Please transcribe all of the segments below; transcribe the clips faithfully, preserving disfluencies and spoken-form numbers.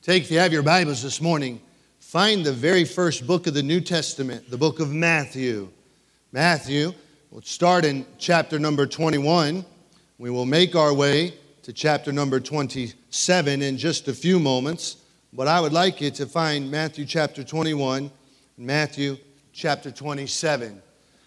Take, if you have your Bibles this morning, find the very first book of the New Testament, the book of Matthew. Matthew, we'll start in chapter number twenty-one. We will make our way to chapter number twenty-seven in just a few moments. But I would like you to find Matthew chapter twenty-one, Matthew chapter twenty-seven.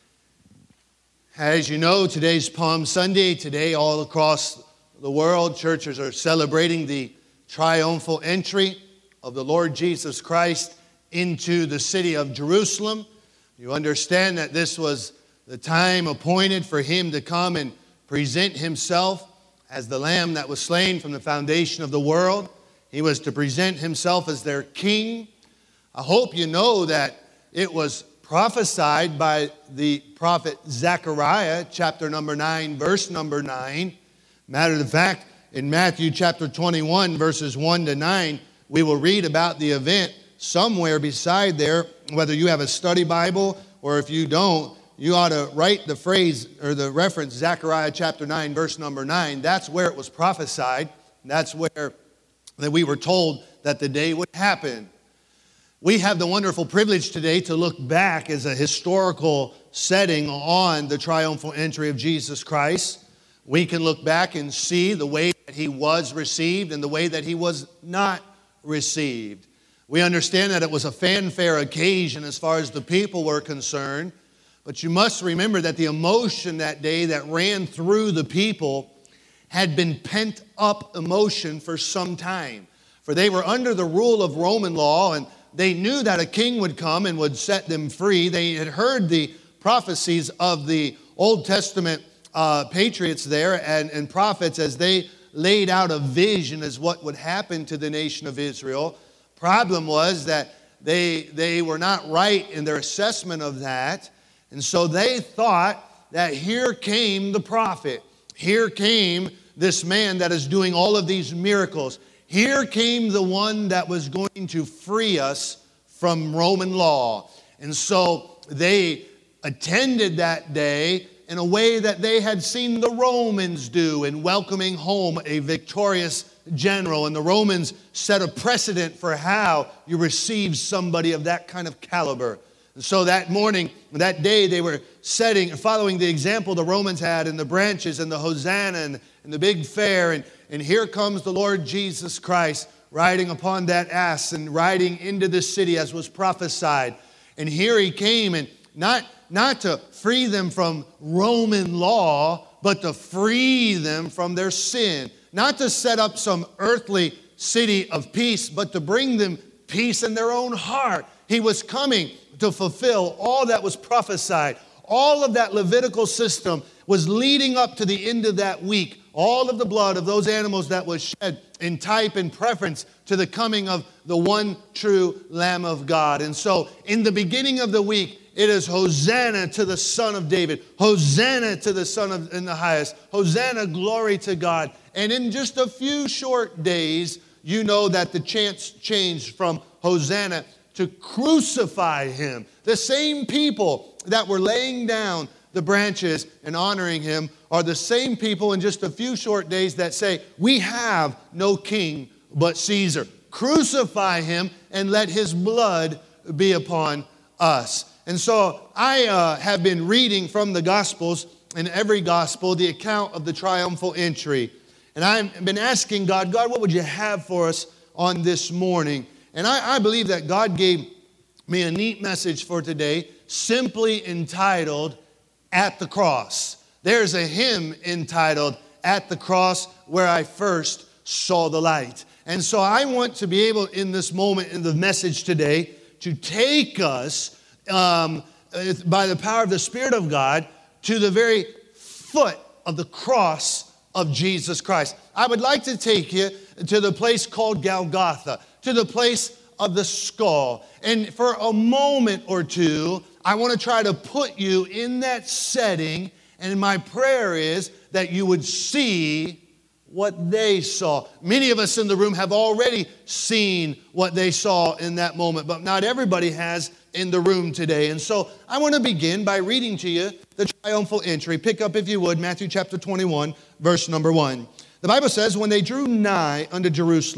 As you know, today's Palm Sunday. Today, all across the world, churches are celebrating the triumphal entry of the Lord Jesus Christ into the city of Jerusalem. You understand that this was the time appointed for him to come and present himself as the lamb that was slain from the foundation of the world. He was to present himself as their king. I hope you know that it was prophesied by the prophet Zechariah, chapter number nine, verse number nine. Matter of fact, in Matthew chapter twenty-one, verses one to nine, we will read about the event somewhere beside there. Whether you have a study Bible or if you don't, you ought to write the phrase or the reference, Zechariah chapter nine, verse number nine. That's where it was prophesied. That's where that we were told that the day would happen. We have the wonderful privilege today to look back as a historical setting on the triumphal entry of Jesus Christ. We can look back and see the way that he was received and the way that he was not received. We understand that it was a fanfare occasion as far as the people were concerned. But you must remember that the emotion that day that ran through the people had been pent up emotion for some time. For they were under the rule of Roman law, and they knew that a king would come and would set them free. They had heard the prophecies of the Old Testament uh, patriots there and, and prophets as they laid out a vision as what would happen to the nation of Israel. Problem was that they, they were not right in their assessment of that. And so they thought that here came the prophet. Here came this man that is doing all of these miracles. Here came the one that was going to free us from Roman law. And so they attended that day in a way that they had seen the Romans do in welcoming home a victorious general. And the Romans set a precedent for how you receive somebody of that kind of caliber. And so that morning, that day, they were setting, following the example the Romans had in the branches and the Hosanna and, and the big fair. And, and here comes the Lord Jesus Christ riding upon that ass and riding into the city as was prophesied. And here he came, and not, not to free them from Roman law, but to free them from their sin. Not to set up some earthly city of peace, but to bring them peace in their own heart. He was coming to fulfill all that was prophesied. All of that Levitical system was leading up to the end of that week. All of the blood of those animals that was shed in type and preference to the coming of the one true Lamb of God. And so in the beginning of the week, it is Hosanna to the Son of David. Hosanna to the Son of in the highest. Hosanna, glory to God. And in just a few short days, you know that the chants changed from Hosanna to crucify him. The same people that were laying down the branches and honoring him are the same people in just a few short days that say, we have no king but Caesar. Crucify him and let his blood be upon us. And so I uh, have been reading from the Gospels, in every Gospel, the account of the triumphal entry. And I've been asking God, God, what would you have for us on this morning? And I, I believe that God gave me a neat message for today, simply entitled, At the Cross. There's a hymn entitled, At the Cross, Where I First Saw the Light. And so I want to be able, in this moment in the message today, to take us um, by the power of the Spirit of God to the very foot of the cross of Jesus Christ. I would like to take you to the place called Golgotha, to the place of the skull. And for a moment or two, I want to try to put you in that setting. And my prayer is that you would see what they saw. Many of us in the room have already seen what they saw in that moment, but not everybody has in the room today. And so I want to begin by reading to you the triumphal entry. Pick up, if you would, Matthew chapter twenty-one, verse number one. The Bible says, when they drew nigh unto Jerusalem,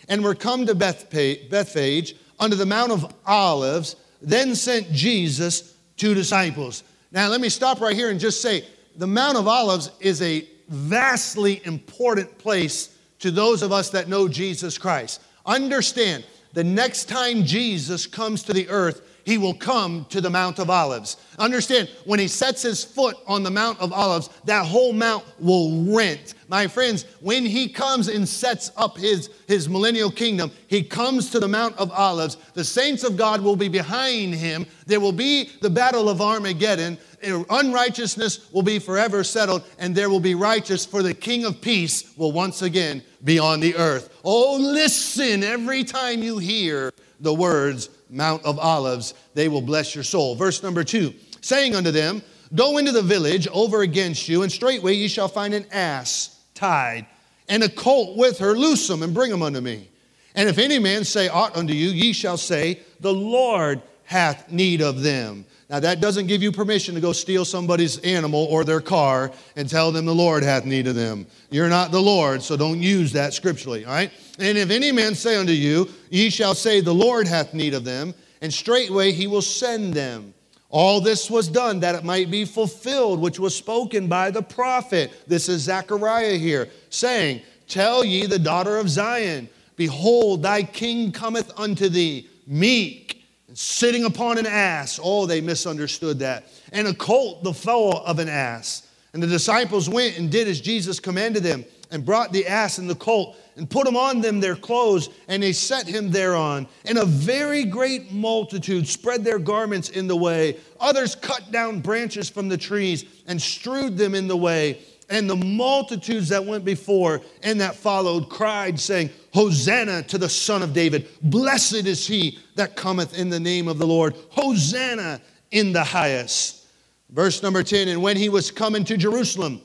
and were come to Bethpa- Bethphage unto the Mount of Olives. Then sent Jesus two disciples. Now let me stop right here and just say, the Mount of Olives is a vastly important place to those of us that know Jesus Christ. Understand, the next time Jesus comes to the earth, he will come to the Mount of Olives. Understand, when he sets his foot on the Mount of Olives, that whole mount will rent. My friends, when he comes and sets up his, his millennial kingdom, he comes to the Mount of Olives. The saints of God will be behind him. There will be the battle of Armageddon. Unrighteousness will be forever settled, and there will be righteous, for the King of Peace will once again be on the earth. Oh, listen every time you hear the words Mount of Olives, they will bless your soul. Verse number two, saying unto them, go into the village over against you, and straightway ye shall find an ass tied, and a colt with her. Loose them and bring them unto me. And if any man say aught unto you, ye shall say, the Lord hath need of them. Now that doesn't give you permission to go steal somebody's animal or their car and tell them the Lord hath need of them. You're not the Lord, so don't use that scripturally, all right? And if any man say unto you, ye shall say, the Lord hath need of them, and straightway he will send them. All this was done that it might be fulfilled, which was spoken by the prophet. This is Zechariah here, saying, tell ye the daughter of Zion, behold, thy king cometh unto thee, meek, sitting upon an ass. Oh, they misunderstood that. And a colt, the foal of an ass. And the disciples went and did as Jesus commanded them, and brought the ass and the colt, and put them on them their clothes, and they set him thereon. And a very great multitude spread their garments in the way. Others cut down branches from the trees, and strewed them in the way. And the multitudes that went before and that followed cried, saying, Hosanna to the Son of David. Blessed is he that cometh in the name of the Lord. Hosanna in the highest. Verse number ten, and when he was come into Jerusalem,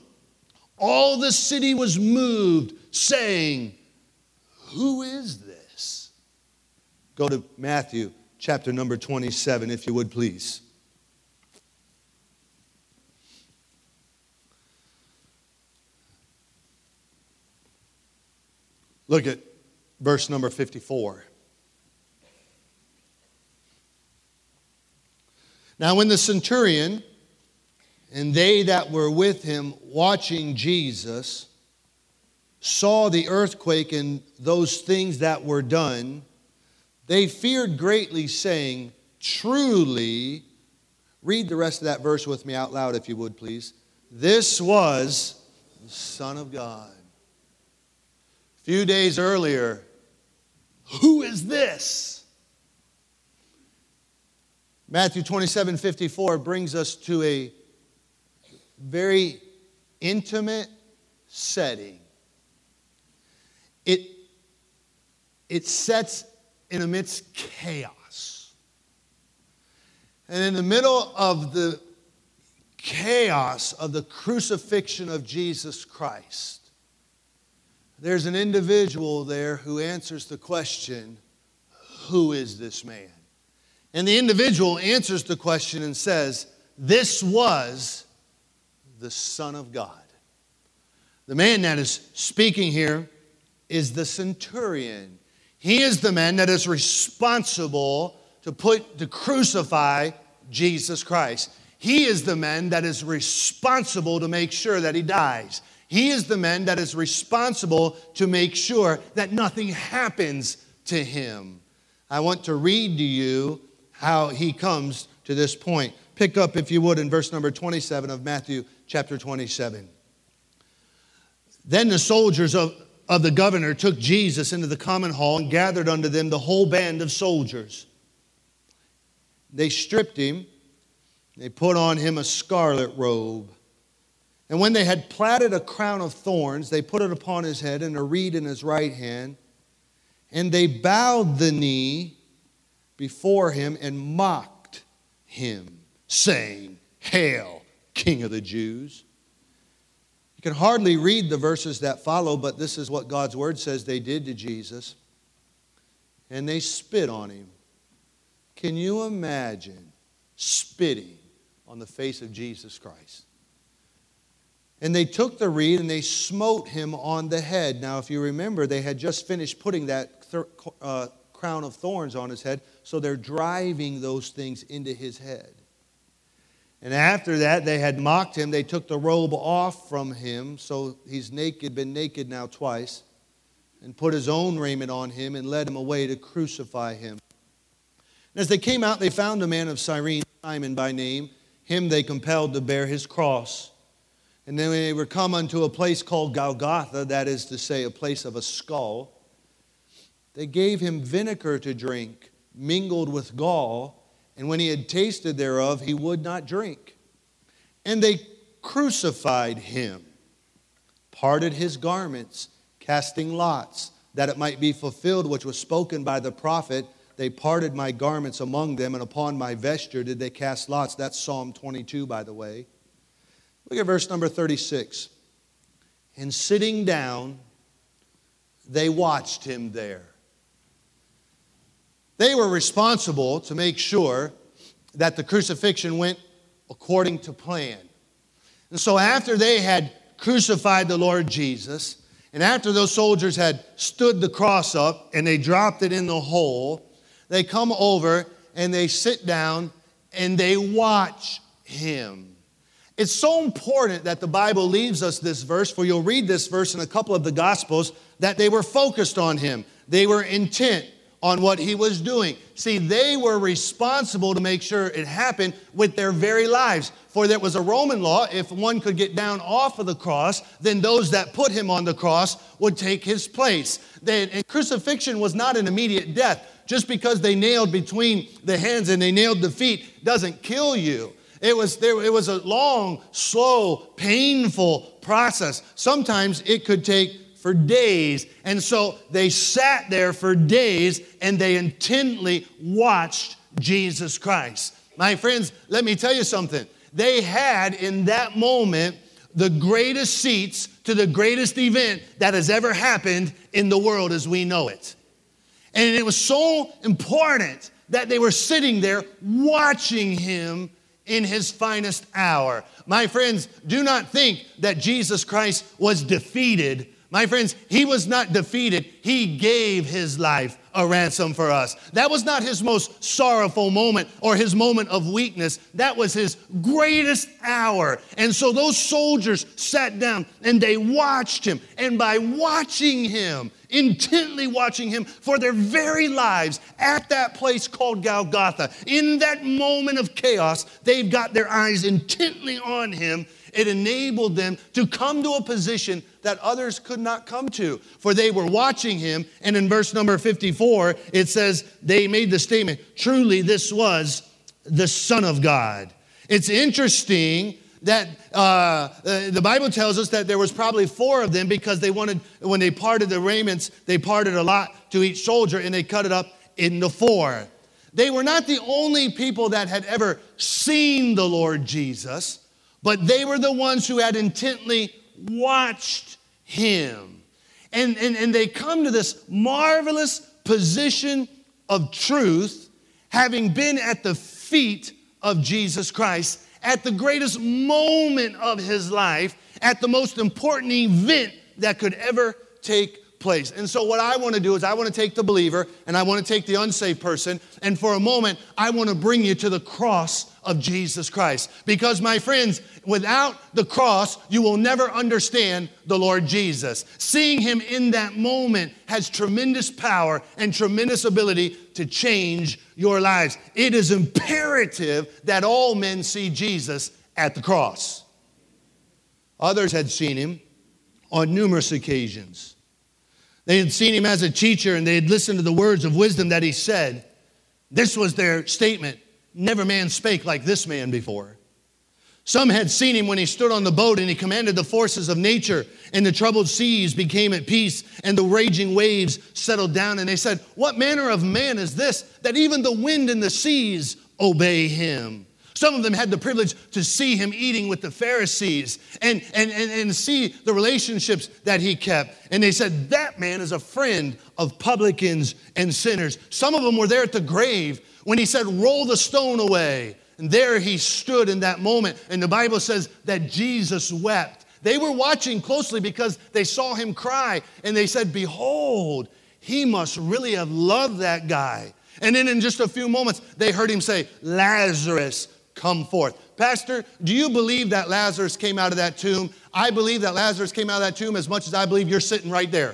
all the city was moved, saying, who is this? Go to Matthew chapter number twenty-seven, if you would please. Look at verse number fifty-four. Now when the centurion and they that were with him watching Jesus saw the earthquake and those things that were done, they feared greatly, saying, truly, read the rest of that verse with me out loud if you would please. This was the Son of God. A few days earlier, who is this? Matthew twenty-seven fifty-four brings us to a very intimate setting. It, it sets in amidst chaos. And in the middle of the chaos of the crucifixion of Jesus Christ, there's an individual there who answers the question, who is this man? And the individual answers the question and says, this was the Son of God. The man that is speaking here is the centurion. He is the man that is responsible to put, to crucify Jesus Christ. He is the man that is responsible to make sure that he dies. He is the man that is responsible to make sure that nothing happens to him. I want to read to you how he comes to this point. Pick up, if you would, in verse number twenty-seven of Matthew chapter twenty-seven. Then the soldiers of, of the governor took Jesus into the common hall and gathered unto them the whole band of soldiers. They stripped him. They put on him a scarlet robe. And when they had platted a crown of thorns, they put it upon his head and a reed in his right hand. And they bowed the knee before him and mocked him, saying, Hail, King of the Jews. You can hardly read the verses that follow, but this is what God's word says they did to Jesus. And they spit on him. Can you imagine spitting on the face of Jesus Christ? And they took the reed and they smote him on the head. Now, if you remember, they had just finished putting that thir- uh, crown of thorns on his head. So they're driving those things into his head. And after that, they had mocked him. They took the robe off from him. So he's naked, been naked now twice. And put his own raiment on him and led him away to crucify him. And as they came out, they found a man of Cyrene, Simon by name. Him they compelled to bear his cross. And then they were come unto a place called Golgotha, that is to say, a place of a skull. They gave him vinegar to drink, mingled with gall, and when he had tasted thereof, he would not drink. And they crucified him, parted his garments, casting lots, that it might be fulfilled which was spoken by the prophet, they parted my garments among them, and upon my vesture did they cast lots. That's Psalm twenty-two, by the way. Look at verse number thirty-six. And sitting down, they watched him there. They were responsible to make sure that the crucifixion went according to plan. And so after they had crucified the Lord Jesus, and after those soldiers had stood the cross up and they dropped it in the hole, they come over and they sit down and they watch him. It's so important that the Bible leaves us this verse, for you'll read this verse in a couple of the Gospels, that they were focused on him. They were intent on what he was doing. See, they were responsible to make sure it happened with their very lives. For there was a Roman law, if one could get down off of the cross, then those that put him on the cross would take his place. They, and crucifixion was not an immediate death. Just because they nailed between the hands and they nailed the feet doesn't kill you. It was, there, it was a long, slow, painful process. Sometimes it could take for days. And so they sat there for days and they intently watched Jesus Christ. My friends, let me tell you something. They had in that moment the greatest seats to the greatest event that has ever happened in the world as we know it. And it was so important that they were sitting there watching him in his finest hour. My friends, do not think that Jesus Christ was defeated. My friends, he was not defeated. He gave his life a ransom for us. That was not his most sorrowful moment or his moment of weakness. That was his greatest hour. And so those soldiers sat down and they watched him. And by watching him, intently watching him for their very lives at that place called Golgotha, in that moment of chaos, they've got their eyes intently on him. It enabled them to come to a position that others could not come to, for they were watching him. And in verse number fifty-four, it says, they made the statement, truly this was the Son of God. It's interesting that uh, the Bible tells us that there was probably four of them, because they wanted, when they parted the raiments, they parted a lot to each soldier and they cut it up into four. They were not the only people that had ever seen the Lord Jesus, but they were the ones who had intently watched him. And, and, and they come to this marvelous position of truth, having been at the feet of Jesus Christ, at the greatest moment of his life, at the most important event that could ever take place. And so what I want to do is I want to take the believer and I want to take the unsaved person, and for a moment I want to bring you to the cross of Jesus Christ. Because my friends, without the cross, you will never understand the Lord Jesus. Seeing him in that moment has tremendous power and tremendous ability to change your lives. It is imperative that all men see Jesus at the cross. Others had seen him on numerous occasions. They had seen him as a teacher and they had listened to the words of wisdom that he said. This was their statement: never man spake like this man before. Some had seen him when he stood on the boat and he commanded the forces of nature, and the troubled seas became at peace and the raging waves settled down. And they said, what manner of man is this, that even the wind and the seas obey him? Some of them had the privilege to see him eating with the Pharisees and, and, and, and see the relationships that he kept. And they said, that man is a friend of publicans and sinners. Some of them were there at the grave when he said, roll the stone away. And there he stood in that moment. And the Bible says that Jesus wept. They were watching closely because they saw him cry. And they said, behold, he must really have loved that guy. And then in just a few moments, they heard him say, Lazarus, come forth. Pastor, do you believe that Lazarus came out of that tomb? I believe that Lazarus came out of that tomb as much as I believe you're sitting right there.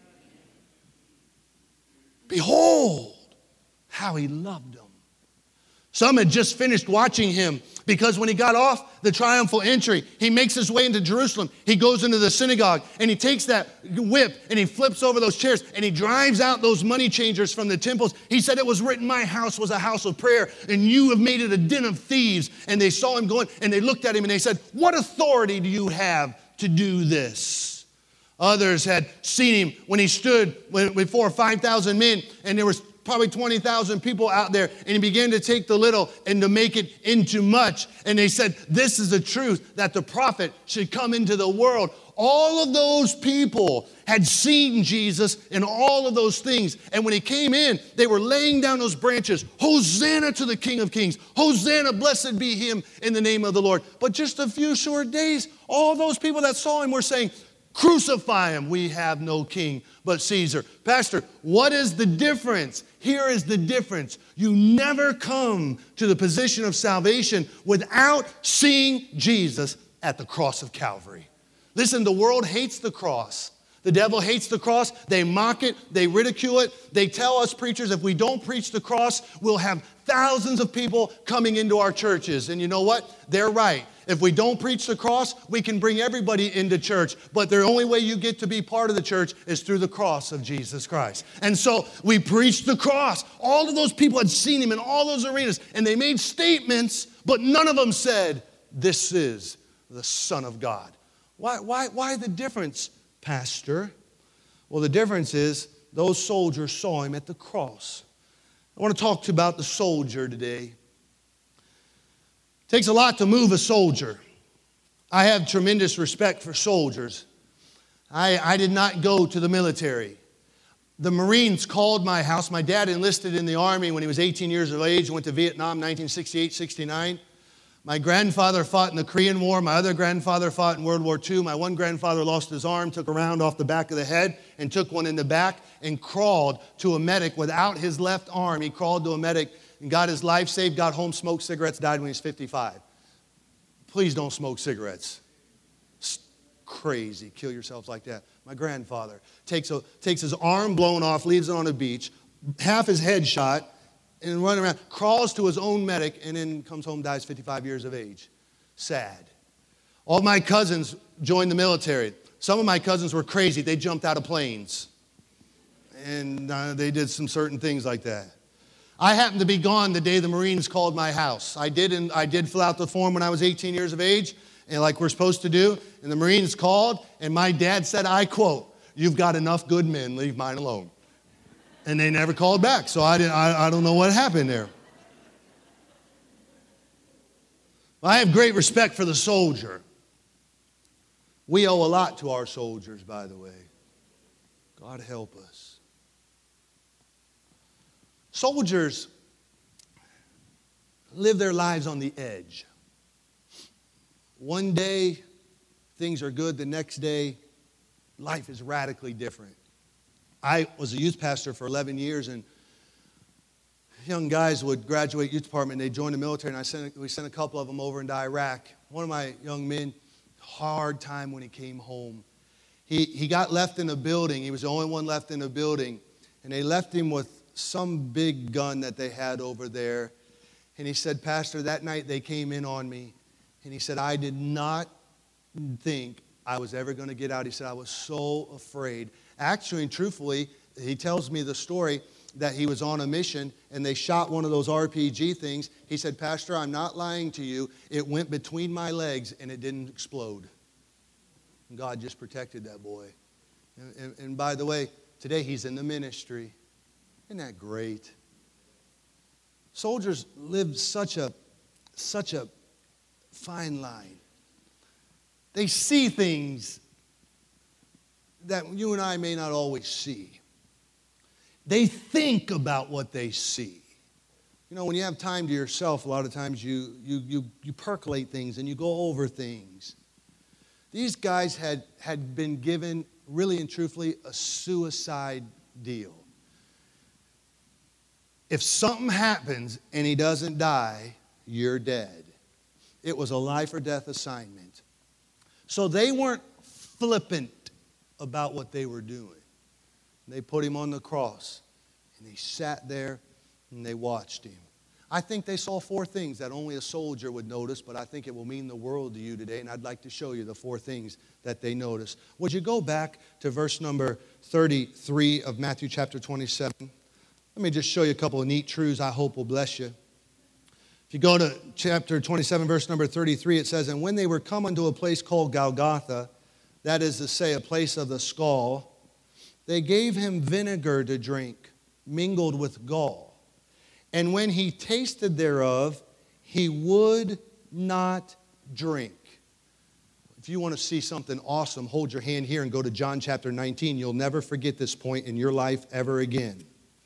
Behold, how he loved them. Some had just finished watching him because when he got off the triumphal entry, he makes his way into Jerusalem. He goes into the synagogue and he takes that whip and he flips over those chairs and he drives out those money changers from the temples. He said, it was written, my house was a house of prayer and you have made it a den of thieves. And they saw him going and they looked at him and they said, what authority do you have to do this? Others had seen him when he stood before five thousand men and there was probably twenty thousand people out there, and he began to take the little and to make it into much. And they said, this is the truth, that the prophet should come into the world. All of those people had seen Jesus in all of those things. And when he came in, they were laying down those branches. Hosanna to the King of Kings. Hosanna, blessed be him in the name of the Lord. But just a few short days, all those people that saw him were saying, crucify him. We have no king but Caesar. Pastor, what is the difference? Here is the difference. You never come to the position of salvation without seeing Jesus at the cross of Calvary. Listen, the world hates the cross. The devil hates the cross. They mock it. They ridicule it. They tell us preachers, if we don't preach the cross, we'll have thousands of people coming into our churches. And you know what? They're right. If we don't preach the cross, we can bring everybody into church. But the only way you get to be part of the church is through the cross of Jesus Christ. And so we preached the cross. All of those people had seen him in all those arenas. And they made statements, but none of them said, this is the Son of God. Why, why, why the difference, Pastor? Well, the difference is those soldiers saw him at the cross. I want to talk to you about the soldier today. It takes a lot to move a soldier. I have tremendous respect for soldiers. I, I did not go to the military. The Marines called my house. My dad enlisted in the Army when he was eighteen years of age and went to Vietnam, nineteen sixty-eight sixty-nine. My grandfather fought in the Korean War. My other grandfather fought in World War Two. My one grandfather lost his arm, took a round off the back of the head, and took one in the back and crawled to a medic without his left arm. He crawled to a medic and got his life saved, got home, smoked cigarettes, died when he was fifty-five. Please don't smoke cigarettes. It's crazy. Kill yourselves like that. My grandfather takes, a, takes his arm blown off, leaves it on a beach, half his head shot, and running around, crawls to his own medic, and then comes home, dies fifty-five years of age. Sad. All my cousins joined the military. Some of my cousins were crazy. They jumped out of planes. And uh, they did some certain things like that. I happened to be gone the day the Marines called my house. I did, and I did fill out the form when I was eighteen years of age, and like we're supposed to do. And the Marines called, and my dad said, I quote, "You've got enough good men, leave mine alone." And they never called back, so I, didn't, I, I don't know what happened there. I have great respect for the soldier. We owe a lot to our soldiers, by the way. God help us. Soldiers live their lives on the edge. One day, things are good. The next day, life is radically different. I was a youth pastor for eleven years, and young guys would graduate youth department, and they'd join the military, and I sent, we sent a couple of them over into Iraq. One of my young men, hard time when he came home. He, he got left in a building. He was the only one left in a building, and they left him with some big gun that they had over there. And he said, Pastor, that night they came in on me, and he said, I did not think I was ever going to get out. He said, I was so afraid. Actually, and truthfully, he tells me the story that he was on a mission and they shot one of those R P G things. He said, Pastor, I'm not lying to you. It went between my legs and it didn't explode. And God just protected that boy. And, and, and by the way, today he's in the ministry. Isn't that great? Soldiers live such a, such a fine line. They see things that you and I may not always see. They think about what they see. You know, when you have time to yourself, a lot of times you, you, you, you percolate things and you go over things. These guys had, had been given, really and truthfully, a suicide deal. If something happens and he doesn't die, you're dead. It was a life or death assignment. So they weren't flippant about what they were doing. They put him on the cross, and they sat there, and they watched him. I think they saw four things that only a soldier would notice, but I think it will mean the world to you today, and I'd like to show you the four things that they noticed. Would you go back to verse number thirty-three of Matthew chapter twenty-seven? Let me just show you a couple of neat truths I hope will bless you. If you go to chapter twenty-seven, verse number thirty-three, it says, "And when they were come unto a place called Golgotha," that is to say, a place of the skull, "they gave him vinegar to drink, mingled with gall. And when he tasted thereof, he would not drink." If you want to see something awesome, hold your hand here and go to John chapter nineteen. You'll never forget this point in your life ever again.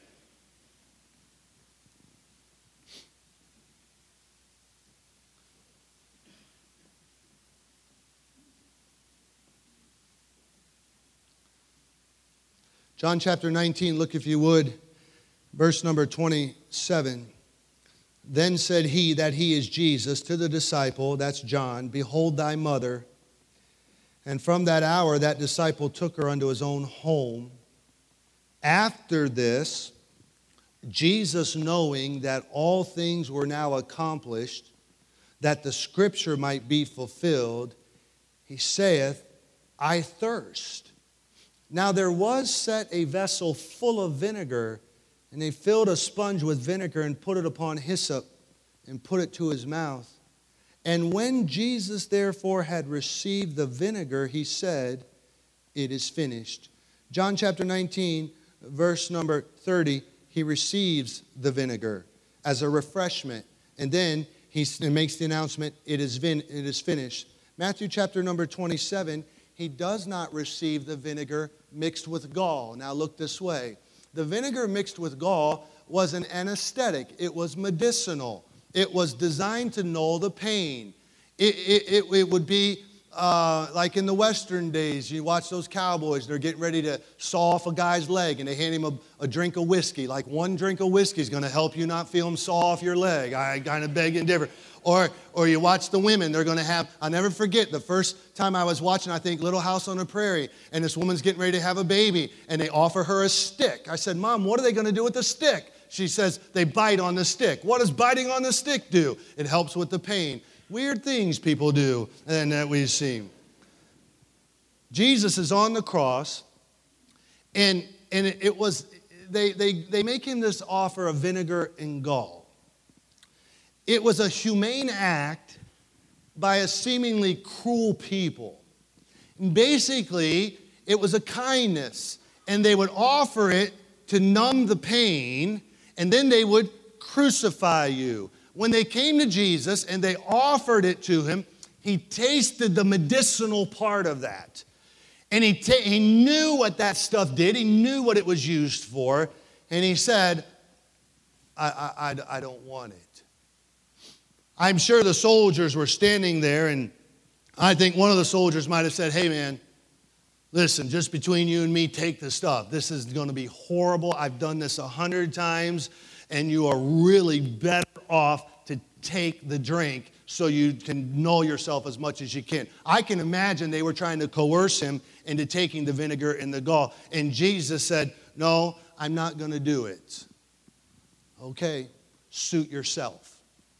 John chapter nineteen, look if you would, verse number twenty-seven. "Then said he," that he is Jesus, "to the disciple," that's John, "Behold thy mother. And from that hour that disciple took her unto his own home. After this, Jesus, knowing that all things were now accomplished, that the scripture might be fulfilled, he saith, I thirst. Now there was set a vessel full of vinegar, and they filled a sponge with vinegar and put it upon hyssop and put it to his mouth. And when Jesus therefore had received the vinegar, he said, It is finished. John chapter nineteen, verse number thirty, he receives the vinegar as a refreshment. And then he makes the announcement, it is, vin- it is finished. Matthew chapter number twenty-seven, he does not receive the vinegar mixed with gall. Now look this way. The vinegar mixed with gall was an anesthetic. It was medicinal. It was designed to null the pain. It, it, it, it would be uh, like in the Western days, you watch those cowboys, they're getting ready to saw off a guy's leg, and they hand him a, a drink of whiskey. Like one drink of whiskey is going to help you not feel him saw off your leg. I kind of beg and differ. Or, or you watch the women, they're going to have, I'll never forget the first time I was watching, I think, Little House on the Prairie, and this woman's getting ready to have a baby, and they offer her a stick. I said, Mom, what are they going to do with the stick? She says, they bite on the stick. What does biting on the stick do? It helps with the pain. Weird things people do, and that we see. Jesus is on the cross, and, and it, it was, they, they, they make him this offer of vinegar and gall. It was a humane act by a seemingly cruel people. And basically, it was a kindness, and they would offer it to numb the pain, and then they would crucify you. When they came to Jesus and they offered it to him, he tasted the medicinal part of that. And he, ta- he knew what that stuff did. He knew what it was used for. And he said, I, I, I, I don't want it. I'm sure the soldiers were standing there, and I think one of the soldiers might have said, hey, man, listen, just between you and me, take the stuff. This is going to be horrible. I've done this a hundred times, and you are really better off to take the drink so you can null yourself as much as you can. I can imagine they were trying to coerce him into taking the vinegar and the gall. And Jesus said, no, I'm not going to do it. Okay, suit yourself.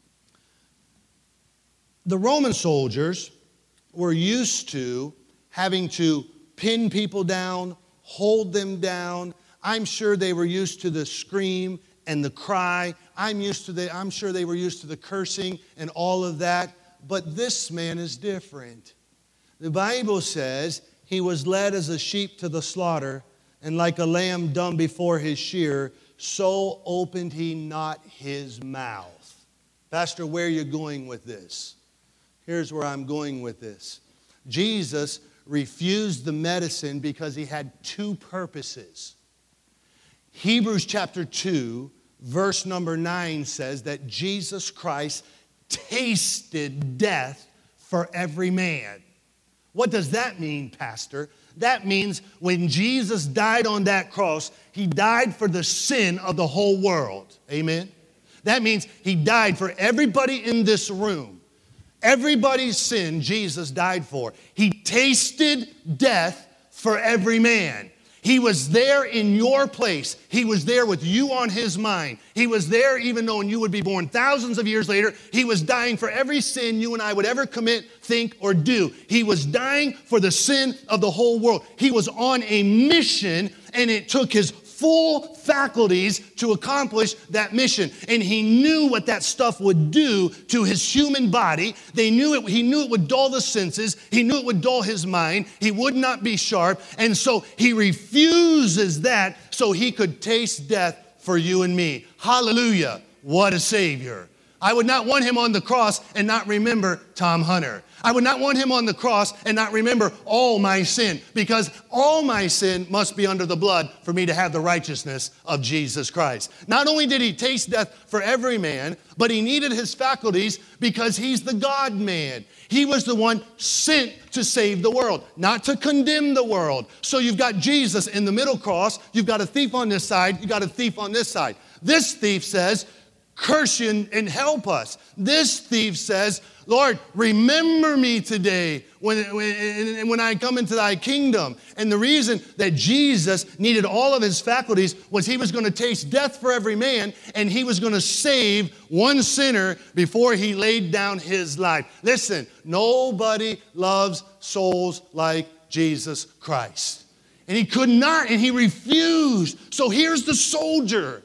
The Roman soldiers were used to having to pin people down, hold them down. I'm sure they were used to the scream and the cry. I'm used to the, I'm sure they were used to the cursing and all of that. But this man is different. The Bible says he was led as a sheep to the slaughter, and like a lamb dumb before his shearer, so opened he not his mouth. Pastor, where are you going with this? Here's where I'm going with this. Jesus refused the medicine because he had two purposes. Hebrews chapter two, verse number nine says that Jesus Christ tasted death for every man. What does that mean, Pastor? That means when Jesus died on that cross, he died for the sin of the whole world. Amen? That means he died for everybody in this room. Everybody's sin Jesus died for. He tasted death for every man. He was there in your place. He was there with you on his mind. He was there even knowing you would be born thousands of years later. He was dying for every sin you and I would ever commit, think, or do. He was dying for the sin of the whole world. He was on a mission, and it took his full faculties to accomplish that mission. And he knew what that stuff would do to his human body. They knew it, he knew it would dull the senses. He knew it would dull his mind. He would not be sharp. And so he refuses that so he could taste death for you and me. Hallelujah. What a Savior. I would not want him on the cross and not remember Tom Hunter. I would not want him on the cross and not remember all my sin, because all my sin must be under the blood for me to have the righteousness of Jesus Christ. Not only did he taste death for every man, but he needed his faculties because he's the God-man. He was the one sent to save the world, not to condemn the world. So you've got Jesus in the middle cross. You've got a thief on this side. You've got a thief on this side. This thief says, curse you and help us. This thief says, Lord, remember me today when, when, when I come into thy kingdom. And the reason that Jesus needed all of his faculties was he was going to taste death for every man, and he was going to save one sinner before he laid down his life. Listen, nobody loves souls like Jesus Christ. And he could not, and he refused. So here's the soldier.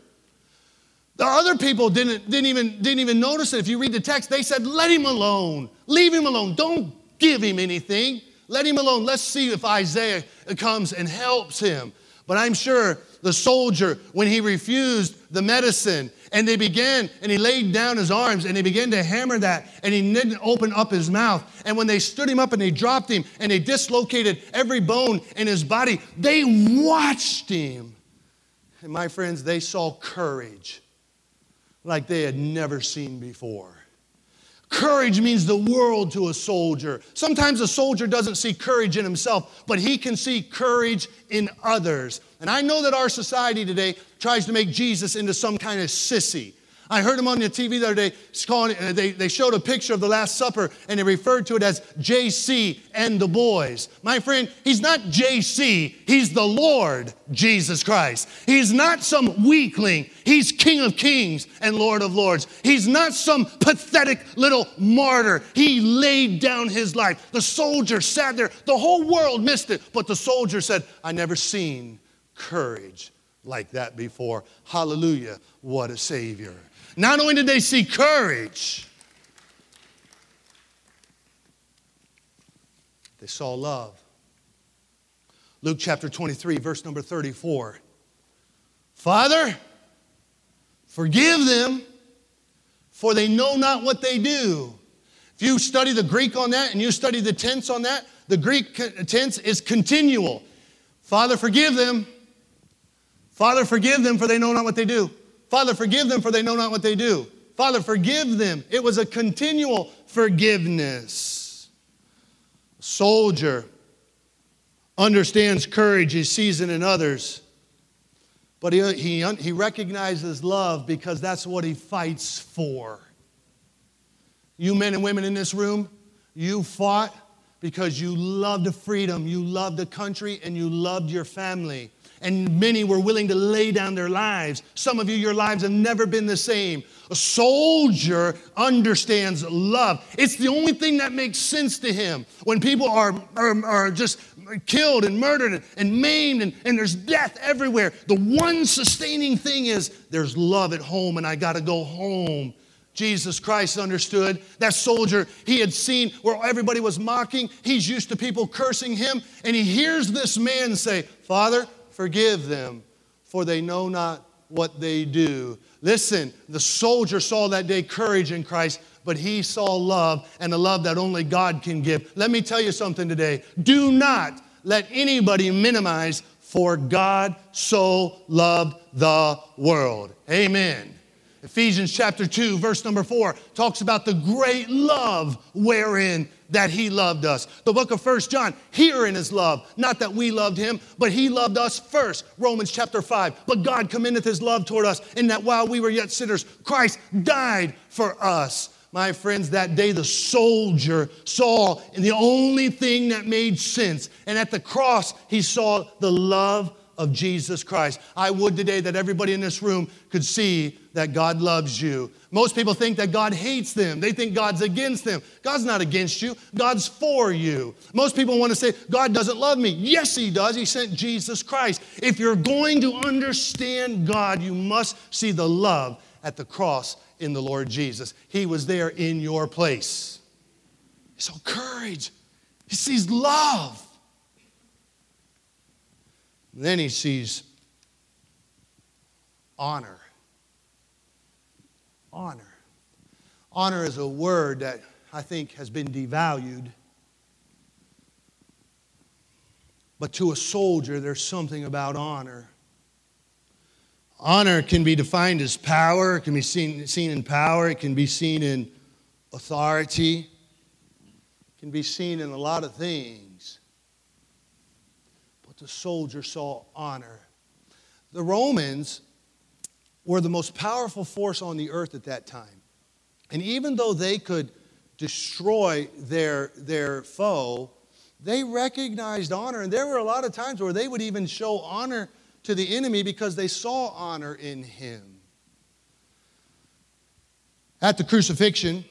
The other people didn't, didn't, even, didn't even notice it. If you read the text, they said, let him alone. Leave him alone. Don't give him anything. Let him alone. Let's see if Isaiah comes and helps him. But I'm sure the soldier, when he refused the medicine, and they began, and he laid down his arms, and they began to hammer that, and he didn't open up his mouth. And when they stood him up and they dropped him, and they dislocated every bone in his body, they watched him. And my friends, they saw courage like they had never seen before. Courage means the world to a soldier. Sometimes a soldier doesn't see courage in himself, but he can see courage in others. And I know that our society today tries to make Jesus into some kind of sissy. I heard him on the T V the other day. Calling, uh, they, they showed a picture of the Last Supper, and they referred to it as J C and the boys. My friend, he's not J C. He's the Lord Jesus Christ. He's not some weakling. He's King of Kings and Lord of Lords. He's not some pathetic little martyr. He laid down his life. The soldier sat there. The whole world missed it, but the soldier said, I never seen courage like that before. Hallelujah. What a Savior. Not only did they see courage, they saw love. Luke chapter twenty-three, verse number thirty-four. Father, forgive them, for they know not what they do. If you study the Greek on that and you study the tense on that, the Greek tense is continual. Father, forgive them. Father, forgive them, for they know not what they do. Father, forgive them, for they know not what they do. Father, forgive them. It was a continual forgiveness. A soldier understands courage. He sees it in others. But he, he, he recognizes love because that's what he fights for. You men and women in this room, you fought because you loved freedom, you loved the country, and you loved your family. And many were willing to lay down their lives. Some of you, your lives have never been the same. A soldier understands love. It's the only thing that makes sense to him. When people are, are, are just killed and murdered and, and maimed and, and there's death everywhere, the one sustaining thing is there's love at home and I got to go home. Jesus Christ understood. That soldier, he had seen where everybody was mocking. He's used to people cursing him. And he hears this man say, Father, forgive them, for they know not what they do. Listen, the soldier saw that day courage in Christ, but he saw love, and the love that only God can give. Let me tell you something today. Do not let anybody minimize, for God so loved the world. Amen. Ephesians chapter two, verse number four, talks about the great love wherein that he loved us. The book of First John, herein is love, not that we loved him, but he loved us first. Romans chapter five, but God commendeth his love toward us, in that while we were yet sinners, Christ died for us. My friends, that day the soldier saw the only thing that made sense. And at the cross, he saw the love of Jesus Christ. I would today that everybody in this room could see that God loves you. Most people think that God hates them. They think God's against them. God's not against you. God's for you. Most people want to say, God doesn't love me. Yes, he does. He sent Jesus Christ. If you're going to understand God, you must see the love at the cross in the Lord Jesus. He was there in your place. So courage. He sees love. And then he sees honor. Honor. Honor is a word that I think has been devalued. But to a soldier, there's something about honor. Honor can be defined as power. It can be seen, seen in power. It can be seen in authority. It can be seen in a lot of things. But the soldier saw honor. The Romans were the most powerful force on the earth at that time. And even though they could destroy their, their foe, they recognized honor. And there were a lot of times where they would even show honor to the enemy because they saw honor in him. At the crucifixion,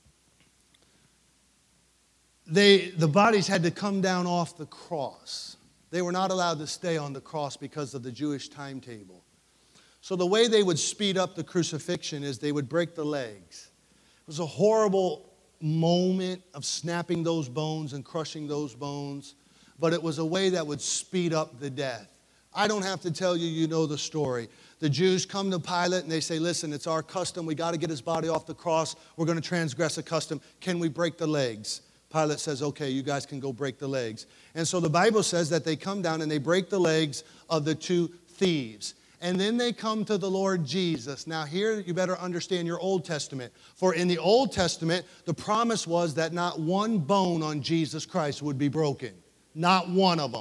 they, the bodies had to come down off the cross. They were not allowed to stay on the cross because of the Jewish timetable. So the way they would speed up the crucifixion is they would break the legs. It was a horrible moment of snapping those bones and crushing those bones, but it was a way that would speed up the death. I don't have to tell you, you know the story. The Jews come to Pilate and they say, listen, it's our custom. We got to get his body off the cross. We're going to transgress a custom. Can we break the legs? Pilate says, okay, you guys can go break the legs. And so the Bible says that they come down and they break the legs of the two thieves. And then they come to the Lord Jesus. Now here you better understand your Old Testament. For in the Old Testament, the promise was that not one bone on Jesus Christ would be broken. Not one of them.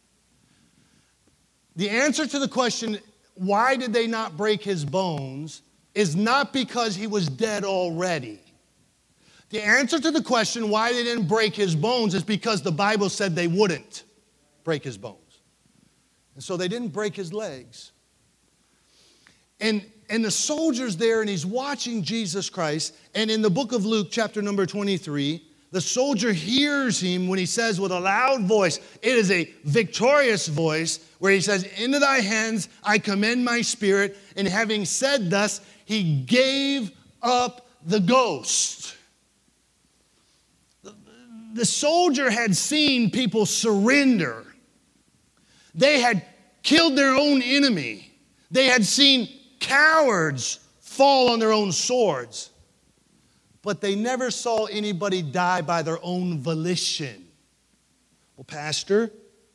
The answer to the question, why did they not break his bones, is not because he was dead already. The answer to the question, why they didn't break his bones, is because the Bible said they wouldn't break his bones. And so they didn't break his legs. And, and the soldier's there and he's watching Jesus Christ. And in the book of Luke, chapter number twenty-three, the soldier hears him when he says with a loud voice, it is a victorious voice, where he says, into thy hands I commend my spirit. And having said thus, he gave up the ghost. The, the soldier had seen people surrender. They had killed their own enemy. They had seen cowards fall on their own swords. But they never saw anybody die by their own volition. Well, Pastor,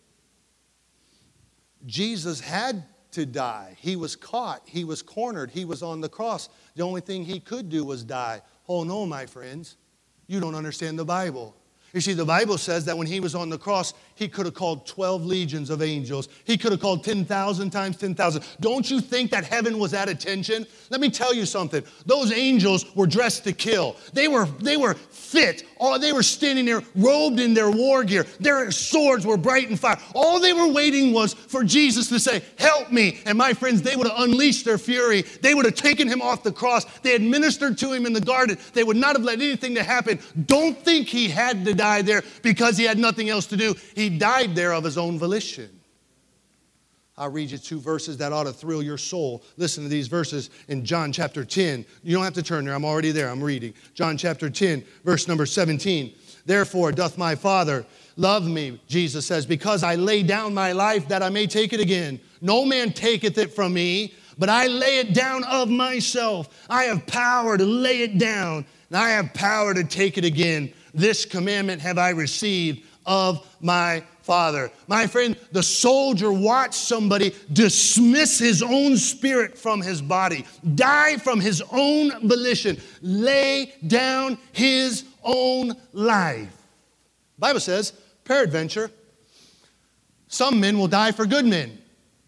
Jesus had to die. He was caught. He was cornered. He was on the cross. The only thing he could do was die. Oh, no, my friends. You don't understand the Bible. You see, the Bible says that when he was on the cross, he could have called twelve legions of angels. He could have called ten thousand times ten thousand. Don't you think that heaven was at attention? Let me tell you something. Those angels were dressed to kill. They were, they were fit. All, they were standing there robed in their war gear. Their swords were bright and fire. All they were waiting was for Jesus to say, help me. And my friends, they would have unleashed their fury. They would have taken him off the cross. They had ministered to him in the garden. They would not have let anything to happen. Don't think he had to die there because he had nothing else to do. He died there of his own volition. I'll read you two verses that ought to thrill your soul. Listen to these verses in John chapter ten. You don't have to turn there. I'm already there. I'm reading. John chapter ten, verse number seventeen. Therefore doth my Father love me, Jesus says, because I lay down my life that I may take it again. No man taketh it from me, but I lay it down of myself. I have power to lay it down, and I have power to take it again. This commandment have I received of my Father. My friend, the soldier watched somebody dismiss his own spirit from his body, die from his own volition, lay down his own life. The Bible says, peradventure, some men will die for good men.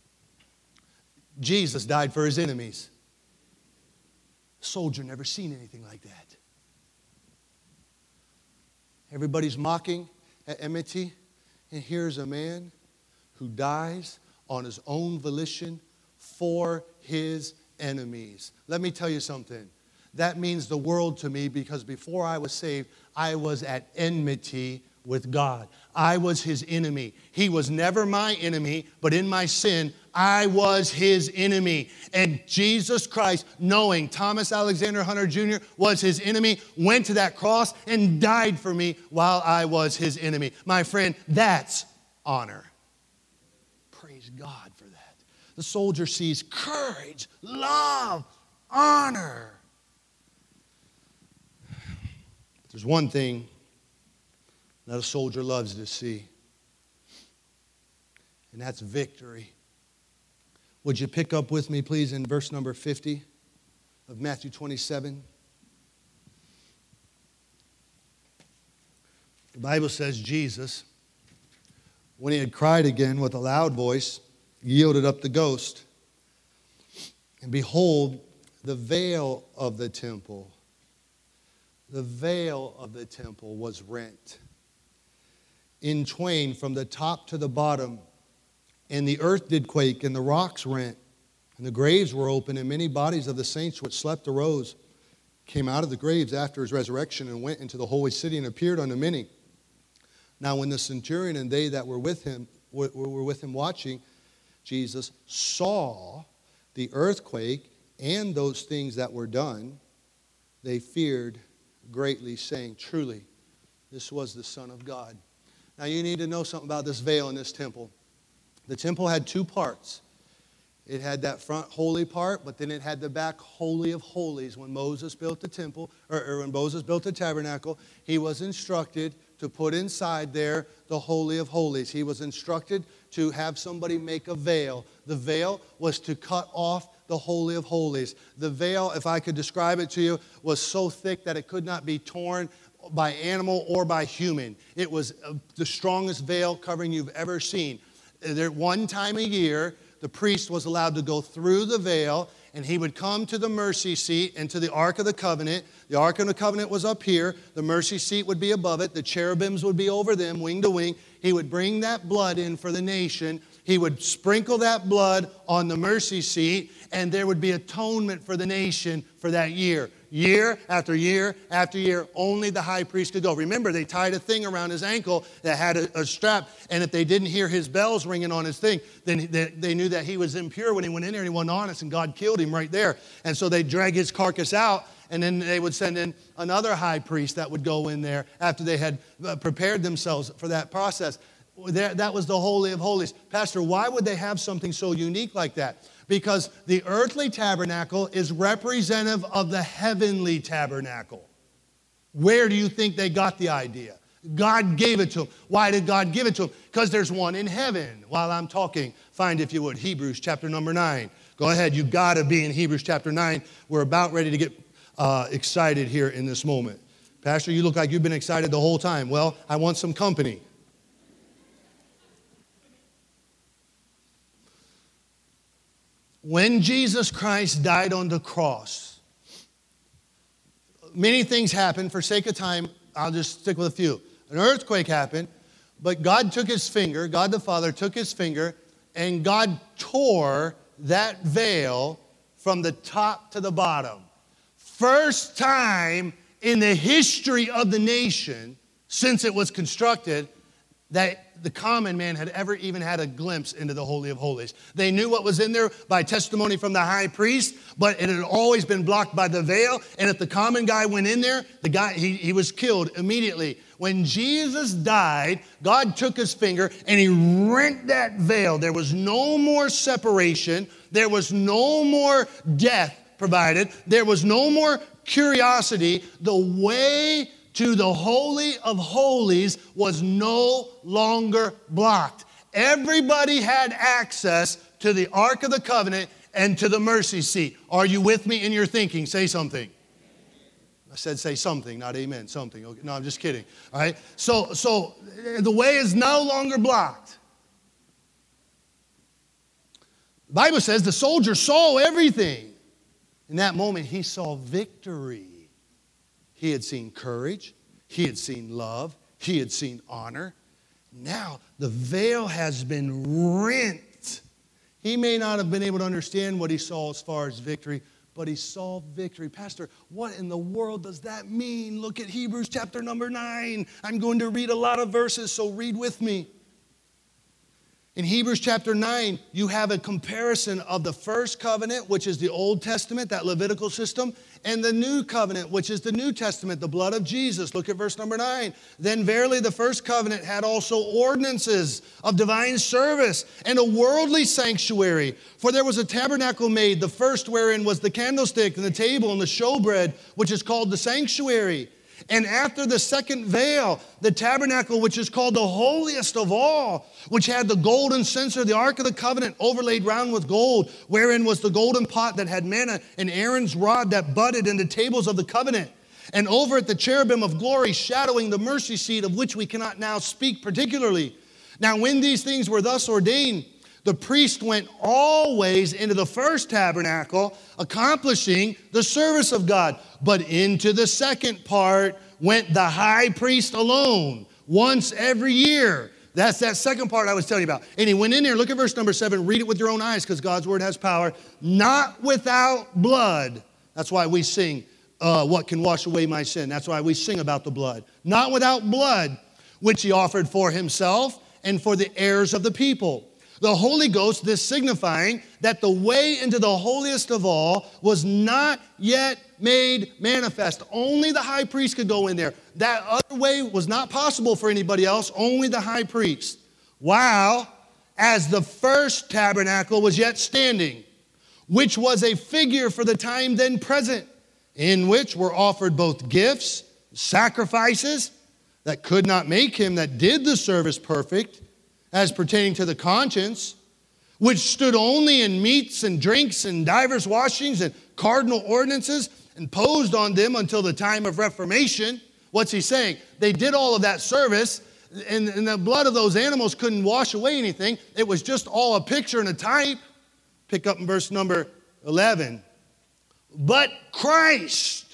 Jesus died for his enemies. A soldier never seen anything like that. Everybody's mocking at enmity. And here's a man who dies on his own volition for his enemies. Let me tell you something. That means the world to me, because before I was saved, I was at enmity with God. I was his enemy. He was never my enemy, but in my sin, I was his enemy. And Jesus Christ, knowing Thomas Alexander Hunter Junior was his enemy, went to that cross and died for me while I was his enemy. My friend, that's honor. Praise God for that. The soldier sees courage, love, honor. But there's one thing that a soldier loves to see, and that's victory. Would you pick up with me, please, in verse number fifty of Matthew twenty-seven? The Bible says Jesus, when he had cried again with a loud voice, yielded up the ghost. And behold, the veil of the temple, the veil of the temple was rent in twain from the top to the bottom. And the earth did quake, and the rocks rent, and the graves were open, and many bodies of the saints which slept arose, came out of the graves after his resurrection, and went into the holy city, and appeared unto many. Now when the centurion and they that were with him were, were with him watching Jesus saw the earthquake and those things that were done, they feared greatly, saying, truly, this was the Son of God. Now you need to know something about this veil in this temple. The temple had two parts. It had that front holy part, but then it had the back holy of holies. When Moses built the temple, or, or when Moses built the tabernacle, he was instructed to put inside there the holy of holies. He was instructed to have somebody make a veil. The veil was to cut off the holy of holies. The veil, if I could describe it to you, was so thick that it could not be torn by animal or by human. It was uh, the strongest veil covering you've ever seen. There, one time a year, the priest was allowed to go through the veil, and he would come to the mercy seat and to the Ark of the Covenant. The Ark of the Covenant was up here. The mercy seat would be above it. The cherubims would be over them, wing to wing. He would bring that blood in for the nation. He would sprinkle that blood on the mercy seat, and there would be atonement for the nation for that year. Year after year after year, only the high priest could go. Remember, they tied a thing around his ankle that had a, a strap, and if they didn't hear his bells ringing on his thing, then they, they knew that he was impure when he went in there and he wasn't honest, and God killed him right there. And so they'd drag his carcass out, and then they would send in another high priest that would go in there after they had prepared themselves for that process. That was the Holy of Holies. Pastor, why would they have something so unique like that? Because the earthly tabernacle is representative of the heavenly tabernacle. Where do you think they got the idea? God gave it to them. Why did God give it to them? Because there's one in heaven. While I'm talking, find, if you would, Hebrews chapter number nine. Go ahead, you've got to be in Hebrews chapter nine. We're about ready to get uh, excited here in this moment. Pastor, you look like you've been excited the whole time. Well, I want some company. When Jesus Christ died on the cross, many things happened. For sake of time, I'll just stick with a few. An earthquake happened, but God took his finger, God the Father took his finger, and God tore that veil from the top to the bottom. First time in the history of the nation, since it was constructed, that the common man had ever even had a glimpse into the Holy of Holies. They knew what was in there by testimony from the high priest, but it had always been blocked by the veil. And if the common guy went in there, the guy he, he was killed immediately. When Jesus died, God took his finger and he rent that veil. There was no more separation. There was no more death provided. There was no more curiosity. The way to the Holy of Holies was no longer blocked. Everybody had access to the Ark of the Covenant and to the mercy seat. Are you with me in your thinking? Say something. I said say something, not amen, something. Okay. No, I'm just kidding. All right? So, so the way is no longer blocked. The Bible says the soldier saw everything. In that moment, he saw victory. He had seen courage. He had seen love. He had seen honor. Now, the veil has been rent. He may not have been able to understand what he saw as far as victory, but he saw victory. Pastor, what in the world does that mean? Look at Hebrews chapter number nine. I'm going to read a lot of verses, so read with me. In Hebrews chapter nine, you have a comparison of the first covenant, which is the Old Testament, that Levitical system, and the new covenant, which is the New Testament, the blood of Jesus. Look at verse number nine. Then verily the first covenant had also ordinances of divine service and a worldly sanctuary. For there was a tabernacle made, the first wherein was the candlestick and the table and the showbread, which is called the sanctuary. And after the second veil, the tabernacle, which is called the holiest of all, which had the golden censer, the ark of the covenant, overlaid round with gold, wherein was the golden pot that had manna, and Aaron's rod that budded in the tables of the covenant. And over it the cherubim of glory, shadowing the mercy seat, of which we cannot now speak particularly. Now when these things were thus ordained, the priest went always into the first tabernacle, accomplishing the service of God. But into the second part went the high priest alone, once every year. That's that second part I was telling you about. And he went in there, look at verse number seven, read it with your own eyes, because God's word has power. Not without blood. That's why we sing, uh, what can wash away my sin? That's why we sing about the blood. Not without blood, which he offered for himself and for the heirs of the people. The Holy Ghost, this signifying that the way into the holiest of all was not yet made manifest. Only the high priest could go in there. That other way was not possible for anybody else, only the high priest. While as the first tabernacle was yet standing, which was a figure for the time then present, in which were offered both gifts, sacrifices that could not make him that did the service perfect, as pertaining to the conscience, which stood only in meats and drinks and divers washings and cardinal ordinances, imposed on them until the time of Reformation. What's he saying? They did all of that service, and, and the blood of those animals couldn't wash away anything. It was just all a picture and a type. Pick up in verse number eleven. But Christ,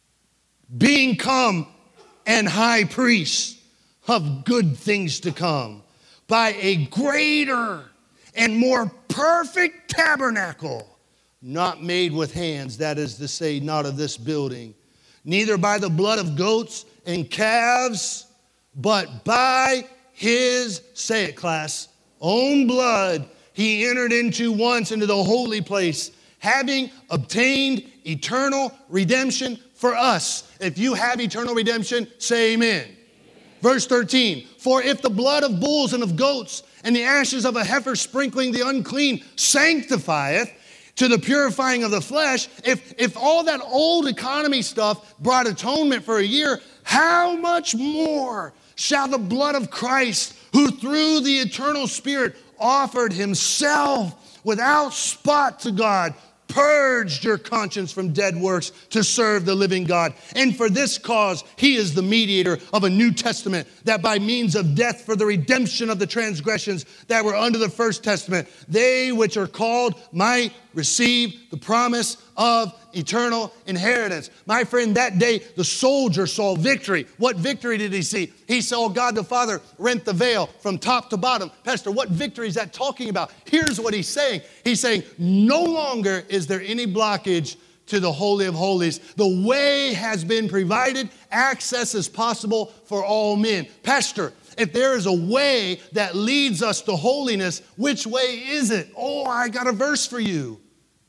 being come and high priest of good things to come, by a greater and more perfect tabernacle, not made with hands, that is to say, not of this building, neither by the blood of goats and calves, but by his, say it class, own blood, he entered into once into the holy place, having obtained eternal redemption for us. If you have eternal redemption, say amen. Verse thirteen, for if the blood of bulls and of goats and the ashes of a heifer sprinkling the unclean sanctifieth to the purifying of the flesh, if, if all that old economy stuff brought atonement for a year, how much more shall the blood of Christ, who through the eternal Spirit offered himself without spot to God, purged your conscience from dead works to serve the living God. And for this cause, he is the mediator of a New Testament, that by means of death for the redemption of the transgressions that were under the first testament, they which are called might receive the promise of eternal inheritance. My friend, that day, the soldier saw victory. What victory did he see? He saw God the Father rent the veil from top to bottom. Pastor, what victory is that talking about? Here's what he's saying. He's saying, no longer is there any blockage to the Holy of Holies. The way has been provided. Access is possible for all men. Pastor, if there is a way that leads us to holiness, which way is it? Oh, I got a verse for you.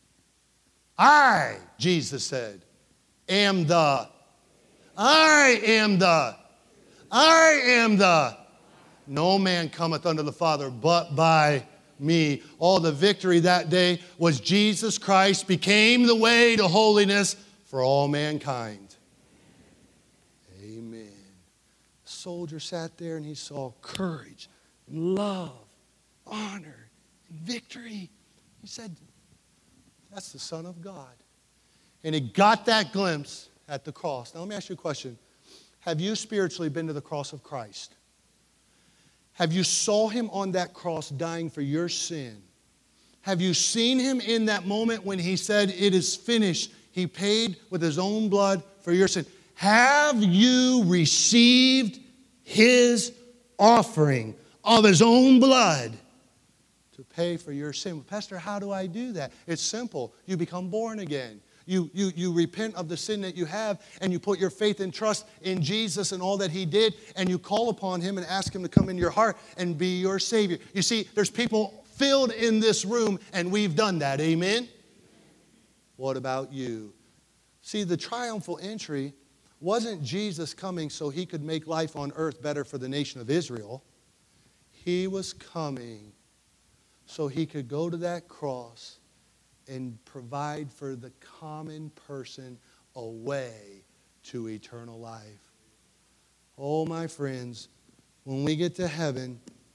I, Jesus said, am the, I am the, I am the, no man cometh unto the Father but by me. All the victory that day was Jesus Christ became the way to holiness for all mankind. Amen. soldier sat there and he saw courage and love, honor, and victory. He said, that's the Son of God. And he got that glimpse at the cross. Now let me ask you a question. Have you spiritually been to the cross of Christ? Have you saw him on that cross dying for your sin? Have you seen him in that moment when he said, it is finished? He paid with his own blood for your sin. Have you received his offering of his own blood to pay for your sin? Well, Pastor, how do I do that? It's simple. You become born again. You, you, you repent of the sin that you have, and you put your faith and trust in Jesus and all that he did, and you call upon him and ask him to come in your heart and be your Savior. You see, there's people filled in this room, and we've done that. Amen? What about you? See, the triumphal entry wasn't Jesus coming so he could make life on earth better for the nation of Israel. He was coming so he could go to that cross and provide for the common person a way to eternal life. Oh, my friends, when we get to heaven,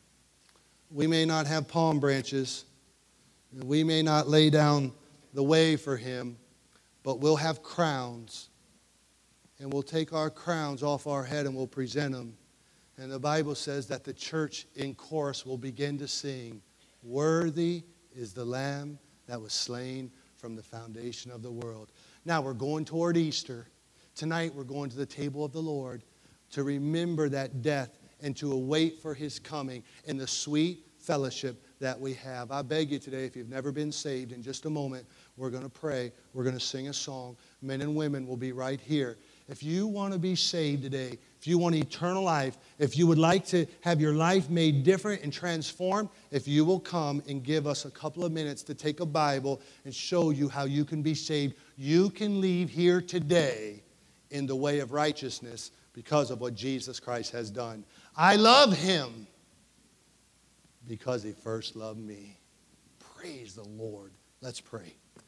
we may not have palm branches, and we may not lay down the way for him, but we'll have crowns. And we'll take our crowns off our head and we'll present them. And the Bible says that the church in chorus will begin to sing, worthy is the Lamb that was slain from the foundation of the world. Now we're going toward Easter. Tonight we're going to the table of the Lord to remember that death and to await for his coming in the sweet fellowship that we have. I beg you today, if you've never been saved, in just a moment, we're going to pray. We're going to sing a song. Men and women will be right here. If you want to be saved today, if you want eternal life, if you would like to have your life made different and transformed, if you will come and give us a couple of minutes to take a Bible and show you how you can be saved, you can leave here today in the way of righteousness because of what Jesus Christ has done. I love him because he first loved me. Praise the Lord. Let's pray.